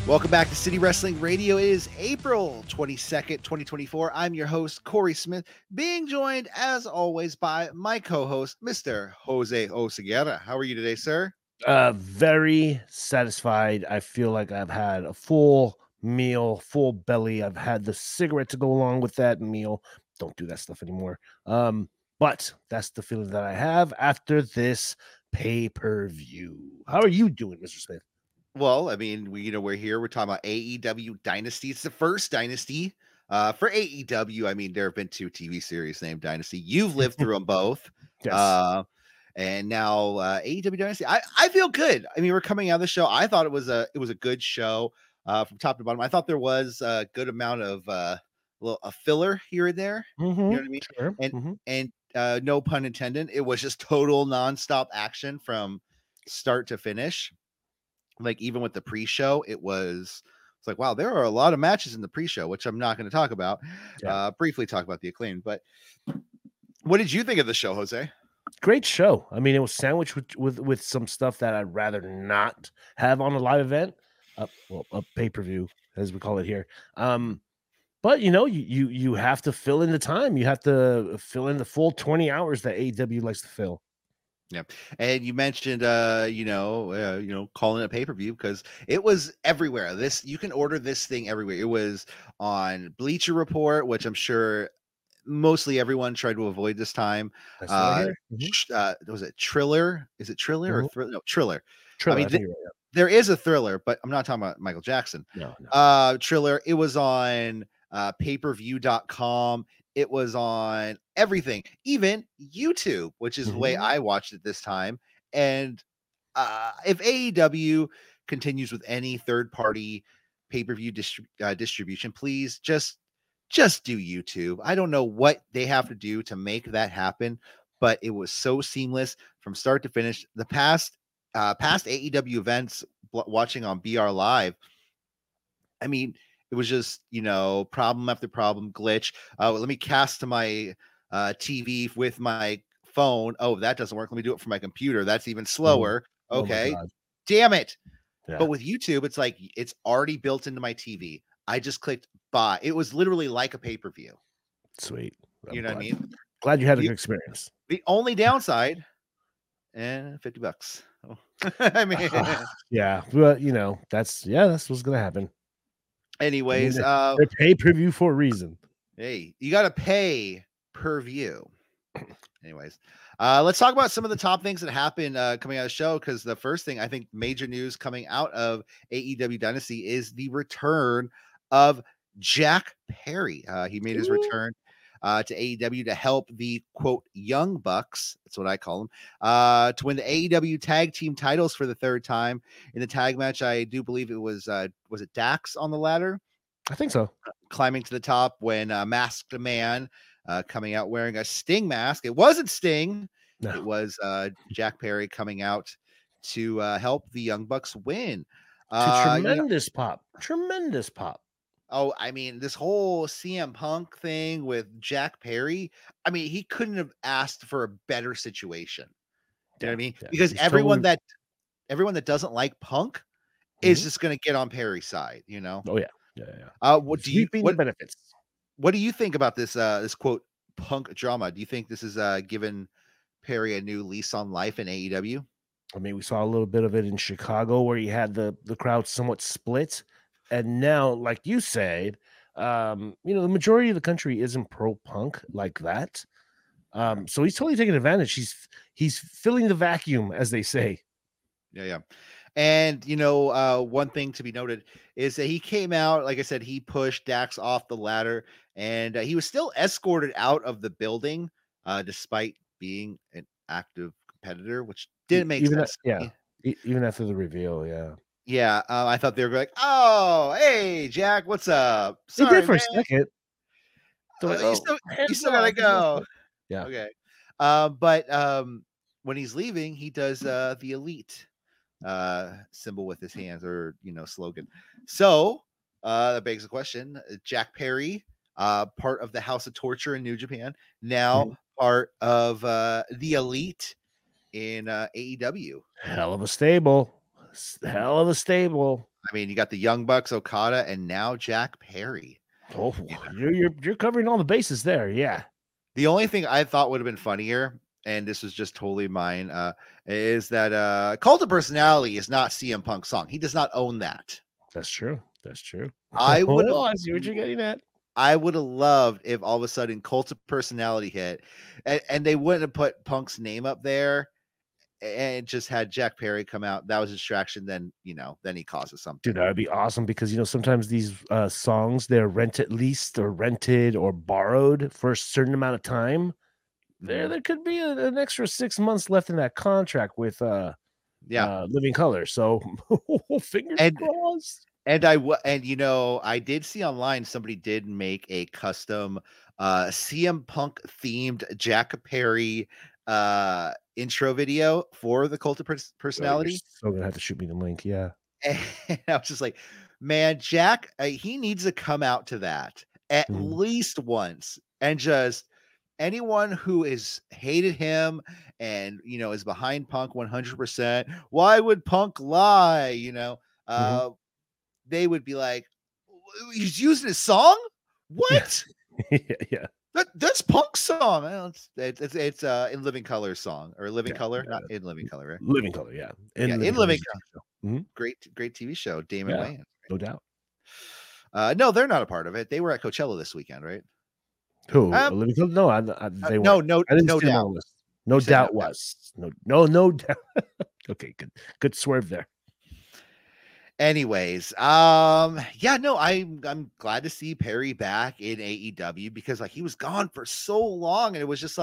Welcome back to City Wrestling Radio. It is April 22nd, 2024. I'm your host, Corey Smith, being joined, as always, by my co-host, Mr. Jose Oseguera. How are you today, sir? Very satisfied. I feel like I've had a full meal, full belly. I've had the cigarette to go along with that meal. Don't do that stuff anymore. But that's the feeling that I have after this pay-per-view. How are you doing, Mr. Smith? Well, I mean, we're here. We're talking about AEW Dynasty. It's the first Dynasty for AEW. I mean, there have been two TV series named Dynasty. You've lived through them both. Yes. And now AEW Dynasty. I feel good. I mean, we're coming out of the show. I thought it was a good show from top to bottom. I thought there was a good amount of a filler here and there. You know what I mean? Sure. And no pun intended. It was just total nonstop action from start to finish. Like even with the pre-show, it's like, wow, there are a lot of matches in the pre-show, which I'm not going to talk about. Yeah. Briefly talk about the Acclaimed, but what did you think of the show, Jose? Great show. I mean, it was sandwiched with some stuff that I'd rather not have on a live event, a pay-per-view, as we call it here. But you have to fill in the time. You have to fill in the full 20 hours that AEW likes to fill. Yeah, and you mentioned calling it pay-per-view because it was everywhere. You can order this thing everywhere. It was on Bleacher Report, which I'm sure mostly everyone tried to avoid this time. Was it Triller? Is it Triller or no, Triller? Triller. I mean, there is a Thriller, but I'm not talking about Michael Jackson. No. Triller. It was on payperview.com. It was on everything, even YouTube, which is the way I watched it this time. And if AEW continues with any third-party pay-per-view distribution, please just do YouTube. I don't know what they have to do to make that happen, but it was so seamless from start to finish. The past AEW events, watching on BR Live, I mean, it was just, problem after problem, glitch. Let me cast to my TV with my phone. Oh, that doesn't work. Let me do it for my computer. That's even slower. Okay. Damn it. Yeah. But with YouTube, it's like it's already built into my TV. I just clicked buy. It was literally like a pay-per-view. Sweet. You know what I mean? Glad you had a good experience. The only downside, $50. Oh. I mean, yeah, but that's what's gonna happen. Anyways, they pay per view for a reason. Hey, you got to pay per view. Anyways, let's talk about some of the top things that happened coming out of the show. Because the first thing, I think, major news coming out of AEW Dynasty is the return of Jack Perry. He made his return to AEW to help the quote Young Bucks, that's what I call them, to win the AEW tag team titles for the third time in the tag match. I do believe it was it Dax on the ladder? I think so. Climbing to the top when Masked Man coming out wearing a Sting mask. It wasn't Sting. No. It was Jack Perry coming out to help the Young Bucks win. Tremendous pop. Oh, I mean, this whole CM Punk thing with Jack Perry, I mean, he couldn't have asked for a better situation. You know what I mean? Because everyone that doesn't like Punk is just going to get on Perry's side, Oh, yeah. What benefits? What do you think about this this quote Punk drama? Do you think this is given Perry a new lease on life in AEW? I mean, we saw a little bit of it in Chicago where he had the crowd somewhat split. And now, like you said, the majority of the country isn't pro Punk like that. So he's totally taking advantage. He's filling the vacuum, as they say. Yeah. And, one thing to be noted is that he came out, like I said, he pushed Dax off the ladder and he was still escorted out of the building despite being an active competitor, which didn't make sense. Even after the reveal. Yeah. Yeah, I thought they were like, "Oh, hey, Jack, what's up?" Sorry, they did for a second. You still gotta go. Yeah. Okay. But when he's leaving, he does the Elite symbol with his hands, or slogan. So that begs the question: Jack Perry, part of the House of Torture in New Japan, now part of the Elite in AEW. Hell of a stable. I mean, you got the Young Bucks, Okada, and now Jack Perry. Oh, You know, you're covering all the bases there. Yeah. the only thing I thought would have been funnier, and this was just totally mine, is that Cult of Personality is not CM Punk's song. He does not own that. That's true. That's true. I would have Oh, I see what you're getting at. I would have loved if all of a sudden Cult of Personality hit, and they wouldn't have put Punk's name up there and just had Jack Perry come out. That was a distraction. Then then he causes something. Dude, that would be awesome because sometimes these songs they're rented, leased, or rented or borrowed for a certain amount of time. There could be an extra 6 months left in that contract with Yeah, Living Color. So fingers and crossed. I did see online somebody did make a custom CM Punk themed Jack Perry intro video for the Cult of Oh, you're Personality. so gonna have to shoot me the link. Yeah. And I was just like, man, Jack, he needs to come out to that at Mhm. least once and just anyone who is hated him and is behind Punk 100%. Why would Punk lie? Mhm. Uh, they would be like, he's using his song. Yeah. What? Yeah. Yeah. That's Punk's song. Well, it's in Living Color song or Living Yeah. Color, not in Living Color, right? Living Color. Yeah. Yeah, In Living in Color. Living is a Color. TV show. Mhm. Great TV show. Damon Yeah. Wayans. No doubt. No, they're not a part of it. They were at Coachella this weekend, right? Who? Um, Living Color? No, they no, weren't. no, I didn't no see them on doubt. the list. You No said no doubt doubt. was. No doubt. Okay, good swerve there. Anyways, yeah, no, I'm glad to see Perry back in AEW because he was gone for so long, and it was just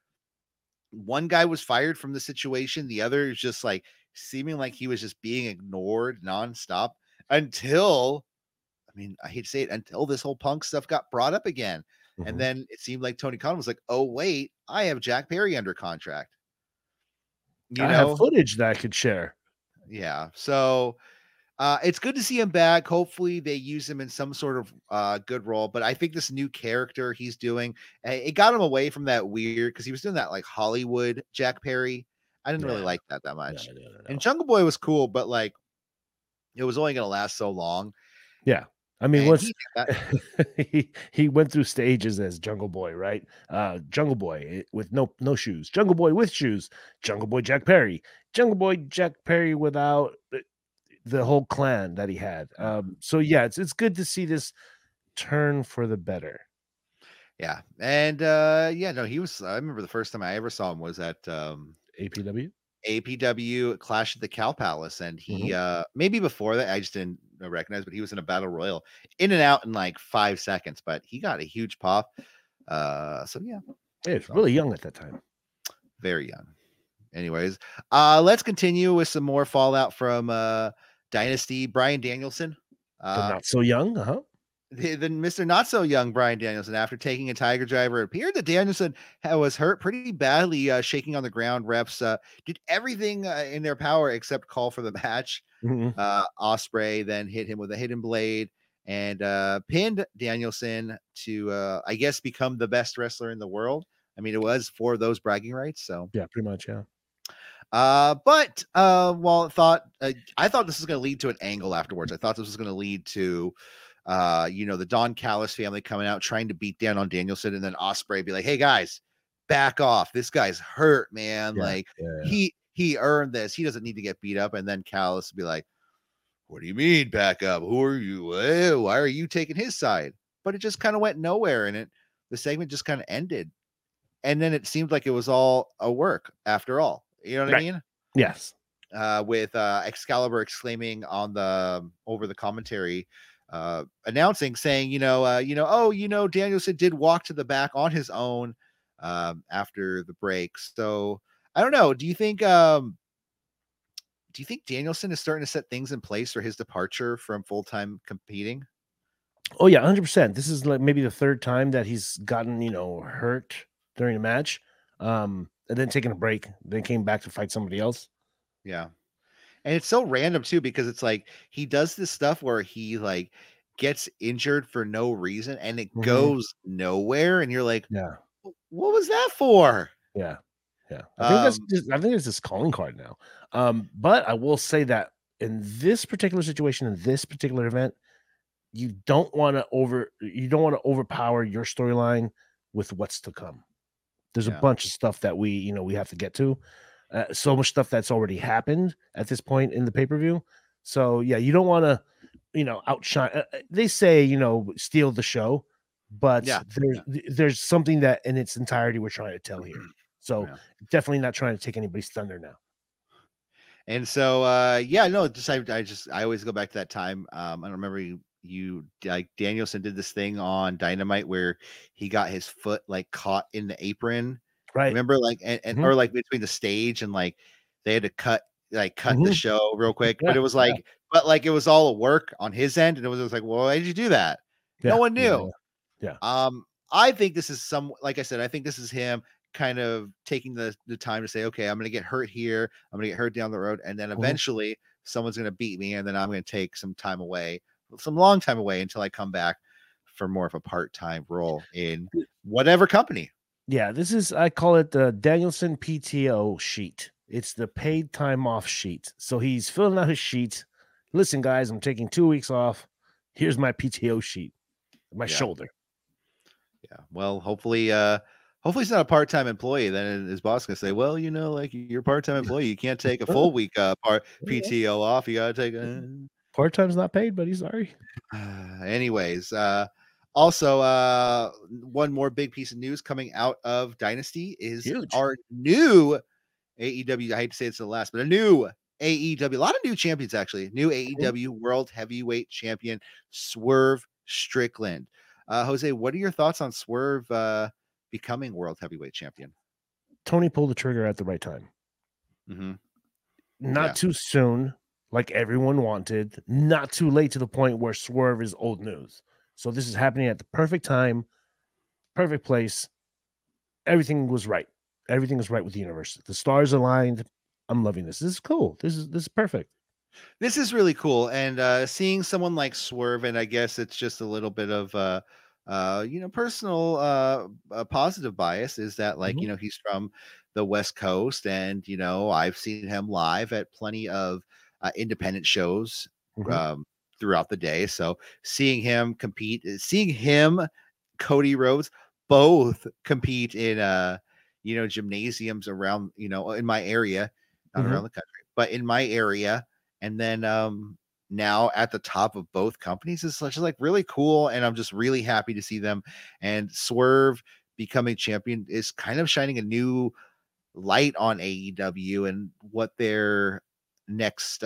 one guy was fired from the situation, the other is just seeming like he was just being ignored nonstop until, I mean, I hate to say it, until this whole Punk stuff got brought up again. And Mhm. then it seemed like Tony Khan was like, oh, wait, I have Jack Perry under contract. You I have know? footage that I could share. Yeah. So it's good to see him back. Hopefully they use him in some sort of good role. But I think this new character he's doing, it got him away from that weird because he was doing that Hollywood Jack Perry. I didn't really Yeah. like that No, much. no, no, And no. Jungle Boy was cool, but it was only gonna last so long. Yeah. I mean, And once he did that. he went through stages as Jungle Boy, right? Jungle Boy with no shoes, Jungle Boy with shoes, Jungle Boy Jack Perry, Jungle Boy Jack Perry without the whole clan that he had. So yeah, it's good to see this turn for the better. Yeah. And yeah, no, I remember the first time I ever saw him was at APW. APW Clash at the Cow Palace, and he Mhm. maybe before that I just didn't recognize, but he was in a battle royal in and out in 5 seconds, but he got a huge pop. So yeah, Yeah, it's so really young at that time. very young. Anyways, let's continue with some more fallout from Dynasty. Brian Danielson, The uh not so young, huh? the Mr. Not So Young Brian Danielson, after taking a Tiger Driver, it appeared that Danielson was hurt pretty badly, shaking on the ground. Reps did everything in their power except call for the match. Mhm. Osprey then hit him with a hidden blade and pinned Danielson to, I guess, become the best wrestler in the world. I mean, it was for those bragging rights. So, Yeah, pretty much. Yeah. but well, I thought this was going to lead to an angle afterwards. I thought this was going to lead to the Don Callis family coming out trying to beat down on Danielson, and then Osprey be like, "Hey guys, back off! This guy's hurt, man. Yeah. Like Yeah. he earned this. He doesn't need to get beat up." And then Callis be like, "What do you mean back up? Who are you? Why are you taking his side?" But it just kind of went nowhere, and the segment just kind of ended. And then it seemed like it was all a work after all. You know what I Right. mean? Yes. With Excalibur exclaiming on the over the commentary, announcing, saying, Danielson did walk to the back on his own after the break. So I don't know. Do you think Danielson is starting to set things in place for his departure from full time competing? Oh yeah, 100%. This is like maybe the third time that he's gotten, hurt during a match. And then taking a break, then came back to fight somebody else. Yeah. And it's so random too, because it's like he does this stuff where he gets injured for no reason and it Mhm. goes nowhere. And you're like, Yeah. what was that for? Yeah. Yeah. I think Um, it's his calling card now. But I will say that in this particular situation, in this particular event, you don't want to overpower your storyline with what's to come. There's a Yeah. bunch of stuff that we have to get to. So much stuff that's already happened at this point in the pay-per-view. So yeah, you don't want to, outshine. They say, steal the show, but Yeah. there's something that in its entirety we're trying to tell here. So Yeah. definitely not trying to take anybody's thunder now. And so yeah, no, I always go back to that time. I remember you like Danielson did this thing on Dynamite where he got his foot like caught in the apron. Right. Remember, like and or like between the stage, and like they had to cut the show real quick. Yeah, but it was like it was all a work on his end, and it was like, well, why did you do that? No one knew. Yeah. I think this is like I said, I think this is him kind of taking the time to say, okay, I'm going to get hurt here. I'm going to get hurt down the road. And then eventually someone's going to beat me. And then I'm going to take some long time away until I come back for more of a part-time role in whatever company. Yeah. I call it the Danielson PTO sheet. It's the paid time off sheet. So he's filling out his sheet. Listen, guys, I'm taking 2 weeks off. Here's my PTO sheet. My shoulder. Yeah. Well, hopefully he's not a part-time employee. Then his boss can say, well, like you're a part-time employee. You can't take a full week PTO off. You got to take part-time's not paid, buddy. Sorry. Anyways, also, one more big piece of news coming out of Dynasty is our new AEW. I hate to say it's the last, but a new AEW, a lot of new champions, actually. New AEW World Heavyweight Champion, Swerve Strickland. Jose, what are your thoughts on Swerve becoming World Heavyweight Champion? Tony pulled the trigger at the right time. Not too soon, like everyone wanted. Not too late to the point where Swerve is old news. So this is happening at the perfect time, perfect place. Everything was right. Everything is right with the universe. The stars aligned. I'm loving this. This is cool. This is perfect. This is really cool. And seeing someone like Swerve, and I guess it's just a little bit of personal positive bias, is that like he's from the West Coast, and I've seen him live at plenty of independent shows throughout the day. So seeing him compete, Cody Rhodes, both compete in gymnasiums around in my area, not around the country, but in my area, and then now at the top of both companies is such like really cool, and I'm just really happy to see them. And Swerve becoming champion is kind of shining a new light on AEW and what their next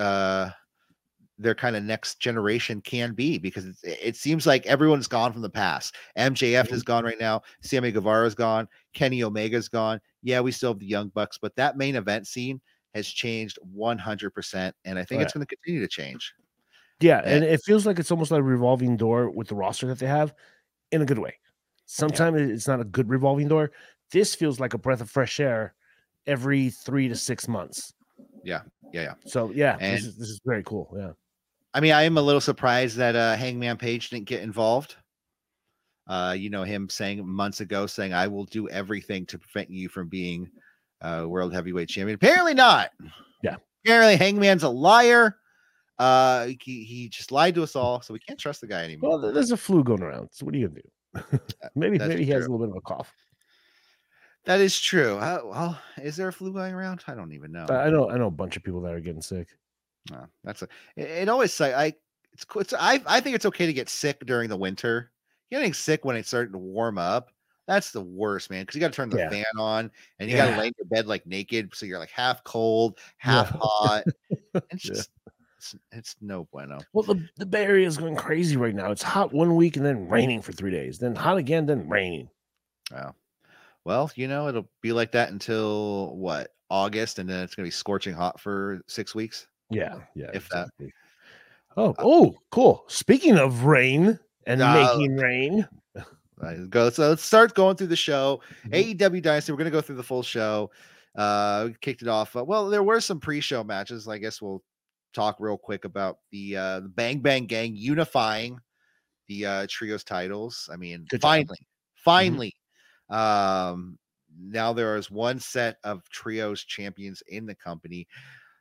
generation can be, because it seems like everyone's gone from the past. MJF is gone right now. Sammy Guevara's gone. Kenny Omega's gone. Yeah, we still have the Young Bucks, but that main event scene has changed 100%, and I think it's going to continue to change. Yeah, and it feels like it's almost like a revolving door with the roster that they have, in a good way. Sometimes it's not a good revolving door. This feels like a breath of fresh air every 3 to 6 months. Yeah. So this is very cool. Yeah. I mean, I am a little surprised that Hangman Page didn't get involved. Him saying months ago, I will do everything to prevent you from being World Heavyweight Champion. Apparently not. Yeah. Apparently Hangman's a liar. He just lied to us all, so we can't trust the guy anymore. Well, there's a flu going around, so what are you gonna do? maybe he has a little bit of a cough. That is true. Well, is there a flu going around? I don't even know. I know a bunch of people that are getting sick. It always I think it's okay to get sick during the winter. Getting sick when it's starting to warm up, that's the worst, man, because you got to turn the fan on, and you got to lay in your bed like naked, so you're like half cold, half hot. It's just it's no bueno. Well, the Bay Area is going crazy right now. It's hot 1 week and then raining for 3 days, then hot again, then raining. Wow. Well, it'll be like that until what, August, and then it's gonna be scorching hot for 6 weeks. Yeah, if exactly. That. Oh, cool. Speaking of rain and making rain. So let's start going through the show. AEW Dynasty. We're gonna go through the full show. We kicked it off. Well, there were some pre-show matches. I guess we'll talk real quick about the Bang Bang Gang unifying the trios titles. I mean, finally. Now there is one set of trios champions in the company.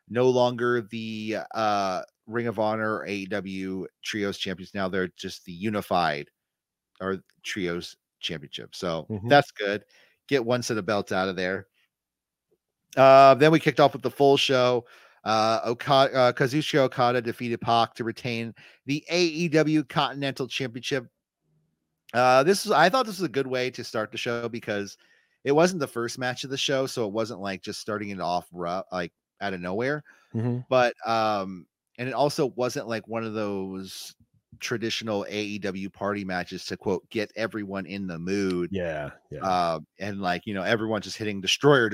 no longer the Ring of Honor or AEW Trios champions. Now they're just the unified or Trios championship. So that's good. Get one set of belts out of there. Then we kicked off with the full show. Kazuchika Okada defeated Pac to retain the AEW Continental Championship. I thought this was a good way to start the show because it wasn't the first match of the show, so it wasn't like just starting it off rough, like out of nowhere. But and it also wasn't like one of those traditional AEW party matches to quote get everyone in the mood. Yeah. And like everyone just hitting destroyer.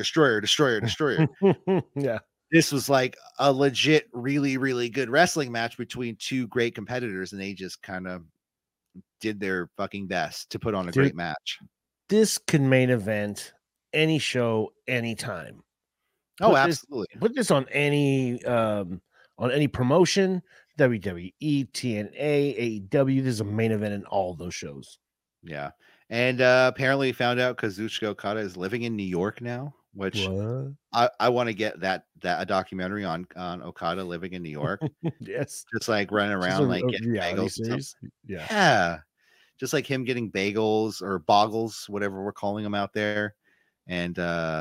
Yeah. This was like a legit, really, really good wrestling match between two great competitors, and they just kind of did their fucking best to put on a great match. This can main event any show, anytime. Oh, absolutely. Put this on any promotion, WWE, TNA, AEW. There's a main event in all those shows. Yeah. And apparently found out Kazuchika Okada is living in New York now, which I want to get that a documentary on Okada living in New York. Yes. Just like running around like getting bagels. Yeah. Just like him getting bagels or boggles, whatever we're calling them out there. And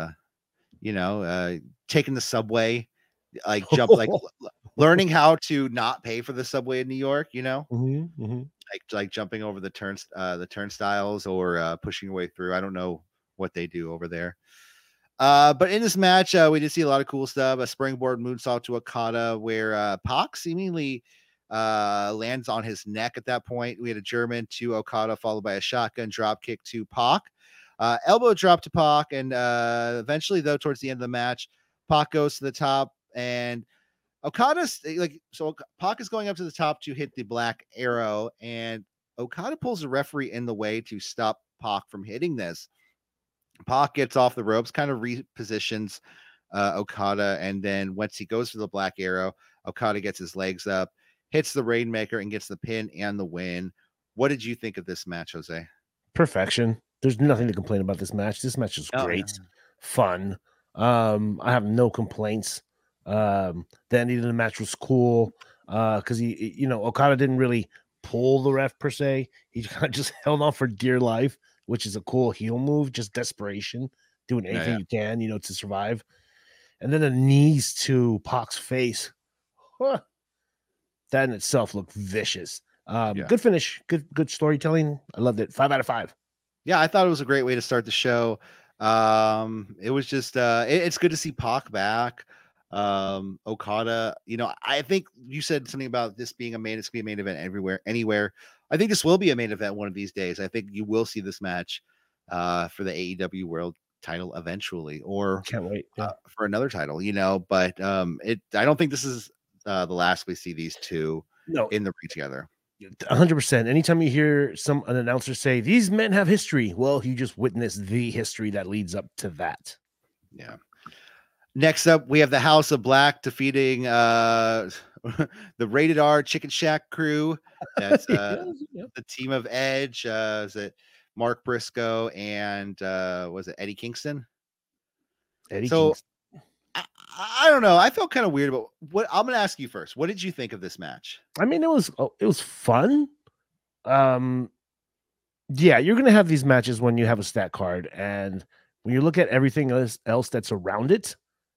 taking the subway, like learning how to not pay for the subway in New York, like jumping over the turnstiles or pushing your way through. I don't know what they do over there. But in this match, we did see a lot of cool stuff. A springboard moonsault to Okada where Pac seemingly lands on his neck at that point. We had a German to Okada followed by a shotgun drop kick to Pac. Elbow drop to Pac, and eventually, though, towards the end of the match, Pac goes to the top, and Okada's Pac is going up to the top to hit the Black Arrow, and Okada pulls the referee in the way to stop Pac from hitting this. Pac gets off the ropes, kind of repositions Okada, and then once he goes for the Black Arrow, Okada gets his legs up, hits the Rainmaker, and gets the pin and the win. What did you think of this match, Jose? Perfection. There's nothing to complain about this match. This match is great, fun. I have no complaints. The ending of the match was cool because Okada didn't really pull the ref per se. He kind of just held on for dear life, which is a cool heel move, just desperation, doing anything you can, to survive. And then the knees to Pac's face. Huh. That in itself looked vicious. Good finish, good storytelling. I loved it. 5 out of 5. Yeah, I thought it was a great way to start the show. It was just it's good to see Pac back. Okada, I think you said something about this being it's gonna be a main event anywhere. I think this will be a main event one of these days. I think you will see this match for the AEW World title eventually, or can't wait for another title, but I don't think this is the last we see these two in the ring together. 100%. Anytime you hear an announcer say these men have history, well, you just witnessed the history that leads up to that. Yeah. Next up, we have the House of Black defeating the Rated R Chicken Shack crew. That's the team of Edge. Is it Mark Briscoe and was it Eddie Kingston? Kingston. I don't know. I felt kind of weird about what I'm going to ask you first. What did you think of this match? I mean, it was fun. Yeah, you're going to have these matches when you have a stat card, and when you look at everything else that's around it,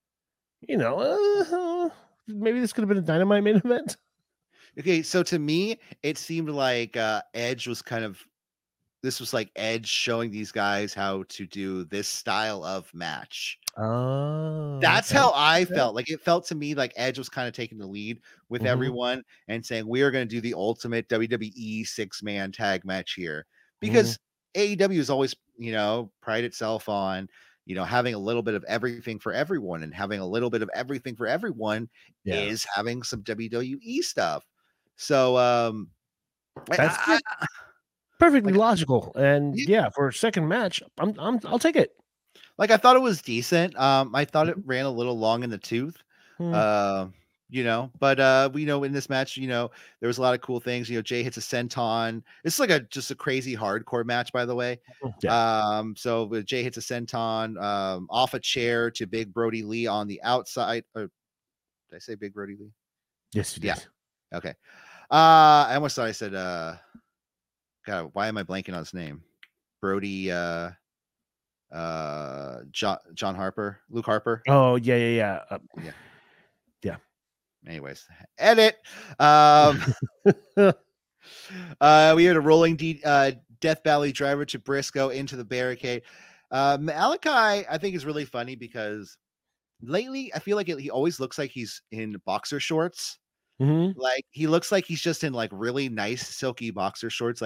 maybe this could have been a Dynamite main event. Okay, so to me, it seemed like Edge was this was like Edge showing these guys how to do this style of match. Oh, that's how I felt. Like it felt to me like Edge was kind of taking the lead with everyone and saying, we are going to do the ultimate WWE 6-man tag match here, because AEW has always, pride itself on, having a little bit of everything for everyone, and having a little bit of everything for everyone is having some WWE stuff. So, that's perfectly logical. And for a second match, I'll take it. Like I thought it was decent. I thought it ran a little long in the tooth. But we know in this match, there was a lot of cool things. Jay hits a senton. It's like just a crazy hardcore match, by the way. So Jay hits a senton off a chair to Big Brody Lee on the outside. Did I say Big Brody Lee? Yes, you Yeah. did. Okay. I almost thought I said God, why am I blanking on his name? Brody John Harper, Luke Harper. Oh, yeah. Yeah. Yeah. Anyways, edit. We had a rolling Death Valley driver to Briscoe into the barricade. Malachi, I think, is really funny because lately I feel like he always looks like he's in boxer shorts. Mhm. Like he looks like he's just in like really nice silky boxer shorts.